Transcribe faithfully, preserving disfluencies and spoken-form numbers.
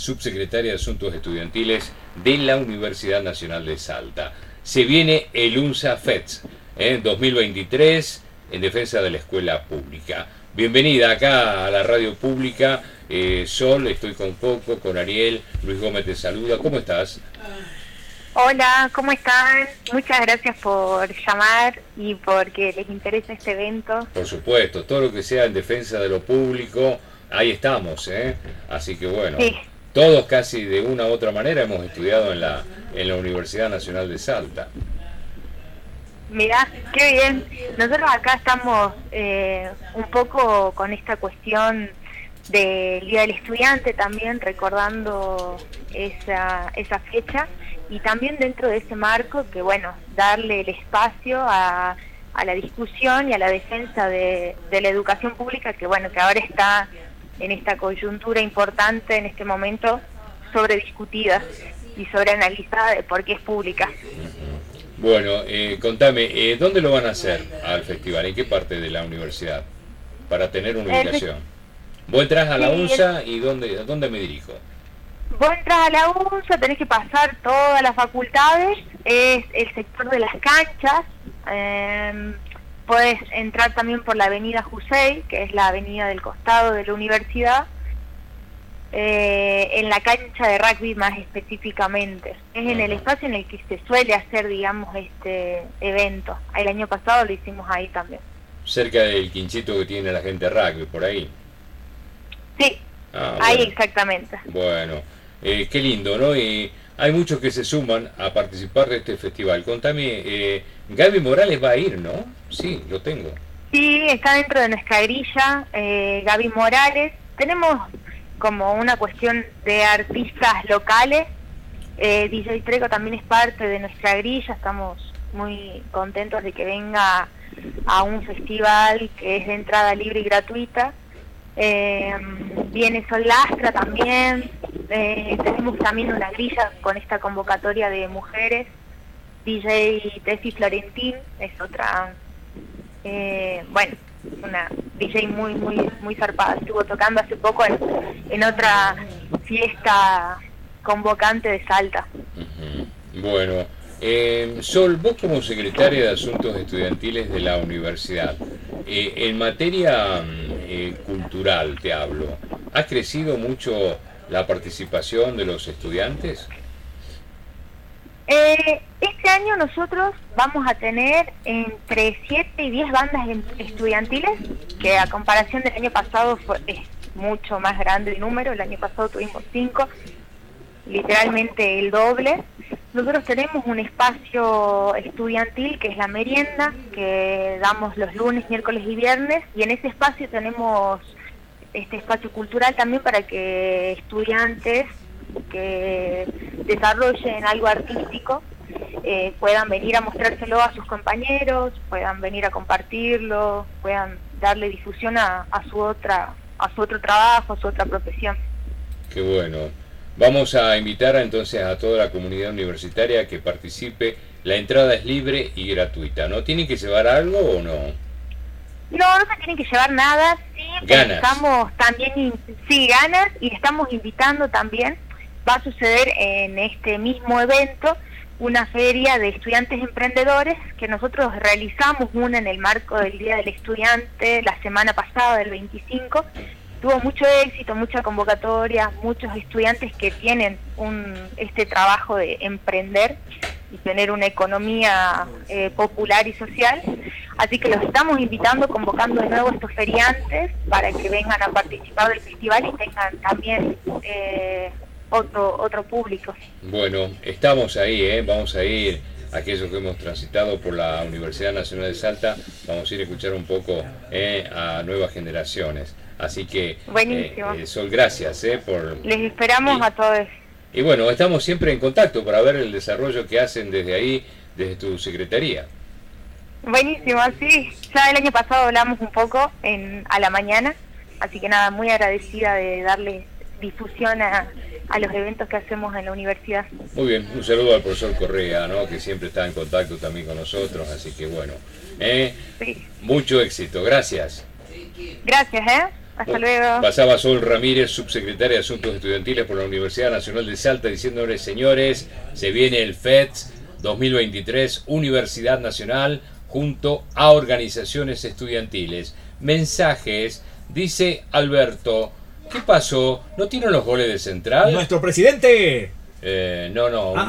Subsecretaria de Asuntos Estudiantiles de la Universidad Nacional de Salta. Se viene el UNSA FETS en dos mil veintitrés en defensa de la escuela pública. Bienvenida acá a la radio pública. Eh, Sol, estoy con Coco, con Ariel, Luis Gómez te saluda. ¿Cómo estás? Hola, ¿cómo están? Muchas gracias por llamar y porque les interesa este evento. Por supuesto, todo lo que sea en defensa de lo público, ahí estamos, ¿eh? Así que bueno, sí. Todos casi de una u otra manera hemos estudiado en la, en la Universidad Nacional de Salta. Mirá, qué bien. Nosotros acá estamos eh, un poco con esta cuestión del Día del Estudiante también, recordando esa, esa fecha, y también dentro de ese marco que, bueno, darle el espacio a, a la discusión y a la defensa de, de la educación pública, que bueno, que ahora está en esta coyuntura importante, en este momento, sobrediscutida y sobreanalizada de por qué es pública. Bueno, eh, contame, eh, ¿dónde lo van a hacer al festival? ¿En qué parte de la universidad? Para tener una ubicación. Vos entras a la sí, UNSA y ¿dónde, ¿a dónde me dirijo? Vos entras a la UNSA, tenés que pasar todas las facultades, es el sector de las canchas, eh, podés entrar también por la avenida Jusey, que es la avenida del costado de la universidad, eh, en la cancha de rugby más específicamente. Es en el espacio en el que se suele hacer, digamos, este evento. El año pasado lo hicimos ahí también. Cerca del quinchito que tiene la gente rugby, por ahí. Sí, ah, ahí bueno. Exactamente. Bueno, eh, qué lindo, ¿no? Y hay muchos que se suman a participar de este festival. Contame, eh, Gaby Morales va a ir, ¿no? Sí, lo tengo. Sí, está dentro de nuestra grilla, eh, Gaby Morales. Tenemos como una cuestión de artistas locales. Eh, D J Treco también es parte de nuestra grilla. Estamos muy contentos de que venga a un festival que es de entrada libre y gratuita. Eh, viene Sol Lastra también, eh, tenemos también una grilla con esta convocatoria de mujeres. D J Tessy Florentín es otra, eh, bueno, una D J muy muy muy zarpada, estuvo tocando hace poco en, en otra fiesta convocante de Salta. Uh-huh. Bueno, eh, Sol, vos como secretaria de Asuntos Estudiantiles de la universidad, eh, en materia eh, cultural te hablo, ¿ha crecido mucho la participación de los estudiantes? Eh, este año nosotros vamos a tener entre siete y diez bandas estudiantiles, que a comparación del año pasado fue, es mucho más grande el número. El año pasado tuvimos cinco, literalmente el doble. Nosotros tenemos un espacio estudiantil que es la merienda, que damos los lunes, miércoles y viernes, y en ese espacio tenemos este espacio cultural también para que estudiantes que desarrollen algo artístico eh, puedan venir a mostrárselo a sus compañeros, puedan venir a compartirlo, puedan darle difusión a, a su otra, a su otro trabajo, a su otra profesión. Qué bueno. Vamos a invitar a, entonces a toda la comunidad universitaria que participe. La entrada es libre y gratuita, ¿no? ¿Tienen que llevar algo o no? No, no se tienen que llevar nada. Sí, ganas. Estamos también, sí, ganas, y estamos invitando también. Va a suceder en este mismo evento una feria de estudiantes emprendedores que nosotros realizamos una en el marco del Día del Estudiante la semana pasada, del veinticinco. Tuvo mucho éxito, mucha convocatoria, muchos estudiantes que tienen un este trabajo de emprender y tener una economía eh, popular y social. Así que los estamos invitando, convocando de nuevo a estos feriantes para que vengan a participar del festival y tengan también eh, otro otro público. Bueno, estamos ahí, ¿eh? Vamos a ir, aquellos que hemos transitado por la Universidad Nacional de Salta, vamos a ir a escuchar un poco eh, a nuevas generaciones. Así que, buenísimo. Eh, Sol, gracias eh, por... Les esperamos y, a todos. Y bueno, estamos siempre en contacto para ver el desarrollo que hacen desde ahí, desde tu secretaría. Buenísimo, sí. Ya el año pasado hablamos un poco en a la mañana, así que nada, muy agradecida de darle difusión a, a los eventos que hacemos en la universidad. Muy bien, un saludo al profesor Correa, ¿no? Que siempre está en contacto también con nosotros, así que bueno, eh, sí. Mucho éxito, gracias. Gracias, ¿eh? Hasta luego. Pasaba Sol Ramírez, subsecretaria de Asuntos Estudiantiles por la Universidad Nacional de Salta, diciéndoles, señores, se viene el FETS dos mil veintitrés, Universidad Nacional, junto a organizaciones estudiantiles. Mensajes, dice Alberto, ¿qué pasó? ¿No tienen los goles de Central? Nuestro presidente. Eh, no, no. Ah.